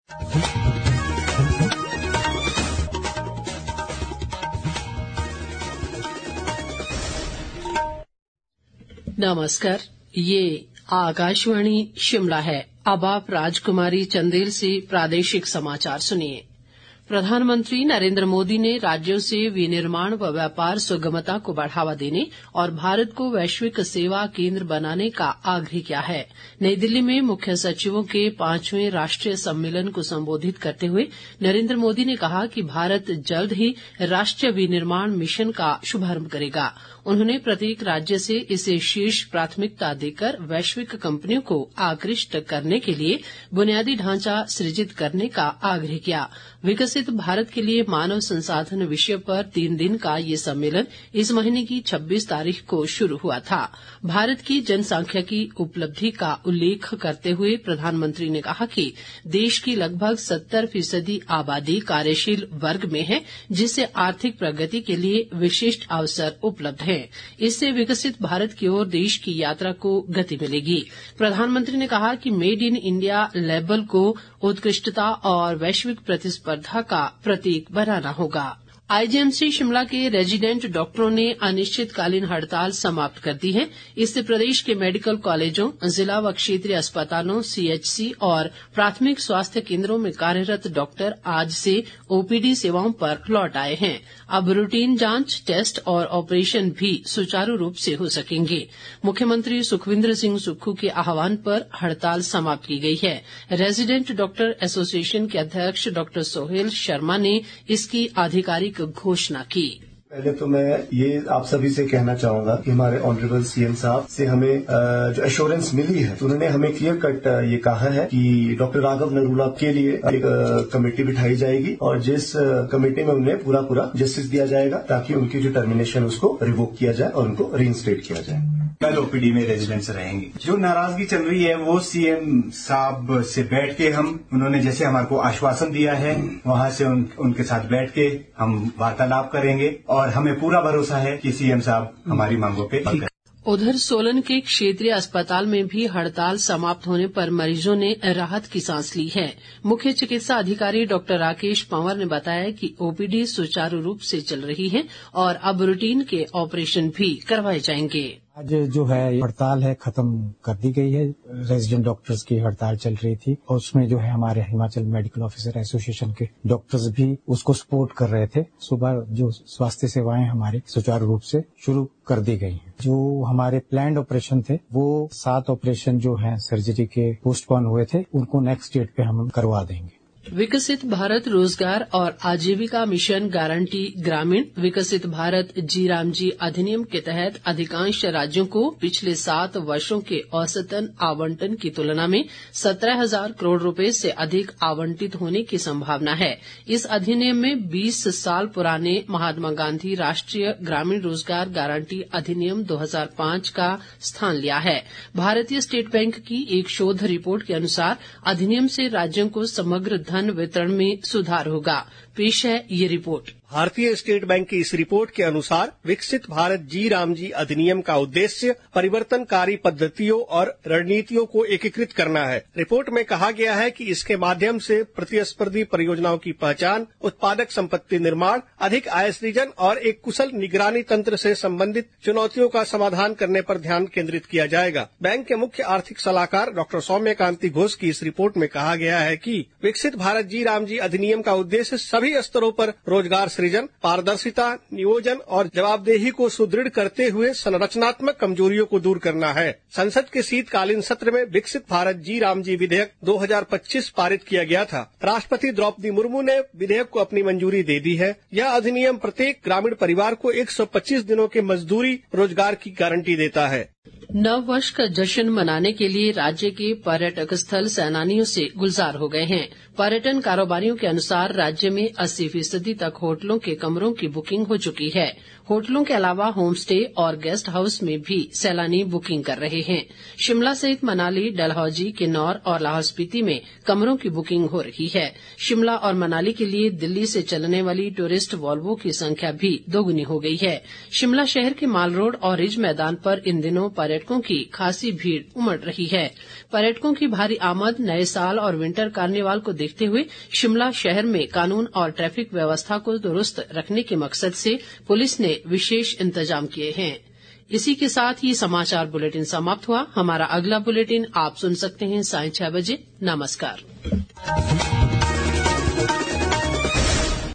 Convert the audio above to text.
नमस्कार, ये आकाशवाणी शिमला है। अब आप राजकुमारी चंदेल से प्रादेशिक समाचार सुनिए। प्रधानमंत्री नरेंद्र मोदी ने राज्यों से विनिर्माण व व्यापार सुगमता को बढ़ावा देने और भारत को वैश्विक सेवा केंद्र बनाने का आग्रह किया है। नई दिल्ली में मुख्य सचिवों के 5वें राष्ट्रीय सम्मेलन को संबोधित करते हुए नरेंद्र मोदी ने कहा कि भारत जल्द ही राष्ट्रीय विनिर्माण मिशन का शुभारंभ करेगा। उन्होंने प्रत्येक राज्य से इसे शीर्ष प्राथमिकता देकर वैश्विक कंपनियों को आकृष्ट करने के लिए बुनियादी ढांचा सृजित करने का आग्रह किया। विकसित भारत के लिए मानव संसाधन विषय पर 3 दिन का ये सम्मेलन इस महीने की 26 तारीख को शुरू हुआ था। भारत की जनसांख्यिकी उपलब्धि का उल्लेख करते हुए प्रधानमंत्री ने कहा कि देश की लगभग 70% आबादी कार्यशील वर्ग में है, जिससे आर्थिक प्रगति के लिए विशिष्ट अवसर उपलब्ध हैं। इससे विकसित भारत की ओर देश की यात्रा को गति मिलेगी। प्रधानमंत्री ने कहा कि मेड इन इंडिया लेबल को उत्कृष्टता और वैश्विक प्रतिस्पर्धा का प्रतीक बनाना होगा। आईजीएमसी शिमला के रेजिडेंट डॉक्टरों ने अनिश्चितकालीन हड़ताल समाप्त कर दी है। इससे प्रदेश के मेडिकल कॉलेजों, जिला व क्षेत्रीय अस्पतालों, सीएचसी और प्राथमिक स्वास्थ्य केंद्रों में कार्यरत डॉक्टर आज से ओपीडी सेवाओं पर लौट आए हैं। अब रूटीन जांच, टेस्ट और ऑपरेशन भी सुचारू रूप से हो सकेंगे। मुख्यमंत्री सुखविंदर सिंह सुक्खू के आह्वान पर हड़ताल समाप्त की गई है। रेजिडेंट डॉक्टर एसोसिएशन के अध्यक्ष डॉक्टर सोहेल शर्मा ने इसकी आधिकारिक घोषणा की। पहले तो मैं ये आप सभी से कहना चाहूंगा कि हमारे ऑनरेबल सीएम साहब से हमें जो एश्योरेंस मिली है, तो उन्होंने हमें क्लियर कट ये कहा है कि डॉक्टर राघव नरूला के लिए एक कमेटी बिठाई जाएगी और जिस कमेटी में उन्हें पूरा जस्टिस दिया जाएगा ताकि उनकी जो टर्मिनेशन उसको रिवोक किया जाए और उनको रीइंस्टेट किया जाए। कल ओपीडी में रेजिडेंट्स रहेंगे। जो नाराजगी चल रही है वो सीएम साहब से बैठ के उन्होंने जैसे हमारे को आश्वासन दिया है, वहां से उनके साथ बैठ के हम वार्तालाप करेंगे और हमें पूरा भरोसा है कि सीएम साहब हमारी मांगों पे अमल करेंगे। उधर सोलन के क्षेत्रीय अस्पताल में भी हड़ताल समाप्त होने पर मरीजों ने राहत की सांस ली है। मुख्य चिकित्सा अधिकारी डॉक्टर राकेश पंवर ने बताया कि ओपीडी सुचारू रूप से चल रही है और अब रूटीन के ऑपरेशन भी करवाए जाएंगे। आज जो है हड़ताल है खत्म कर दी गई है। रेजिडेंट डॉक्टर्स की हड़ताल चल रही थी और उसमें जो है हमारे हिमाचल मेडिकल ऑफिसर एसोसिएशन के डॉक्टर्स भी उसको सपोर्ट कर रहे थे। सुबह जो स्वास्थ्य सेवाएं हमारी सुचारू रूप से शुरू कर दी गई हैं। जो हमारे प्लान्ड ऑपरेशन थे वो 7 ऑपरेशन जो है सर्जरी के पोस्टपोन हुए थे, उनको नेक्स्ट डेट पे हम करवा देंगे। विकसित भारत रोजगार और आजीविका मिशन गारंटी ग्रामीण विकसित भारत जी अधिनियम के तहत अधिकांश राज्यों को पिछले 7 वर्षों के औसतन आवंटन की तुलना में 17,000 करोड़ रुपए से अधिक आवंटित होने की संभावना है। इस अधिनियम में 20 साल पुराने महात्मा गांधी राष्ट्रीय ग्रामीण रोजगार गारंटी अधिनियम 2005 का स्थान लिया है। भारतीय स्टेट बैंक की एक शोध रिपोर्ट के अनुसार अधिनियम से राज्यों को समग्र धन वितरण में सुधार होगा। पेश है ये रिपोर्ट। भारतीय स्टेट बैंक की इस रिपोर्ट के अनुसार विकसित भारत जी अधिनियम का उद्देश्य परिवर्तनकारी पद्धतियों और रणनीतियों को एकीकृत करना है। रिपोर्ट में कहा गया है कि इसके माध्यम से प्रतिस्पर्धी परियोजनाओं की पहचान, उत्पादक संपत्ति निर्माण, अधिक आय सृजन और एक कुशल निगरानी तंत्र से संबंधित चुनौतियों का समाधान करने पर ध्यान केंद्रित किया जाएगा। बैंक के मुख्य आर्थिक सलाहकार डॉक्टर सौम्यकांति घोष की इस रिपोर्ट में कहा गया है कि विकसित भारत जी अधिनियम का उद्देश्य सभी स्तरों पर रोजगार सृजन, पारदर्शिता, नियोजन और जवाबदेही को सुदृढ़ करते हुए संरचनात्मक कमजोरियों को दूर करना है। संसद के शीतकालीन सत्र में विकसित भारत जी विधेयक 2025 पारित किया गया था। राष्ट्रपति द्रौपदी मुर्मू ने विधेयक को अपनी मंजूरी दे दी है। यह अधिनियम प्रत्येक ग्रामीण परिवार को 125 दिनों के मजदूरी रोजगार की गारंटी देता है। नव वर्ष का जश्न मनाने के लिए राज्य के पर्यटक स्थल सैलानियों से गुलजार हो गए हैं। पर्यटन कारोबारियों के अनुसार राज्य में 80% तक होटलों के कमरों की बुकिंग हो चुकी है। होटलों के अलावा होम स्टे और गेस्ट हाउस में भी सैलानी बुकिंग कर रहे हैं। शिमला सहित मनाली, डलहौजी, किन्नौर और लाहौल स्पीति में कमरों की बुकिंग हो रही है। शिमला और मनाली के लिए दिल्ली से चलने वाली टूरिस्ट वॉल्वो की संख्या भी दोगुनी हो गई है। शिमला शहर के माल रोड और रिज मैदान पर इन दिनों पर्यटकों पर्यटकों की खासी भीड़ उमड़ रही है। पर्यटकों की भारी आमद, नए साल और विंटर कार्निवाल को देखते हुए शिमला शहर में कानून और ट्रैफिक व्यवस्था को दुरुस्त रखने के मकसद से पुलिस ने विशेष इंतजाम किए हैं। इसी के साथ ही समाचार बुलेटिन समाप्त हुआ। हमारा अगला बुलेटिन आप सुन सकते हैं 6:30 बजे। नमस्कार।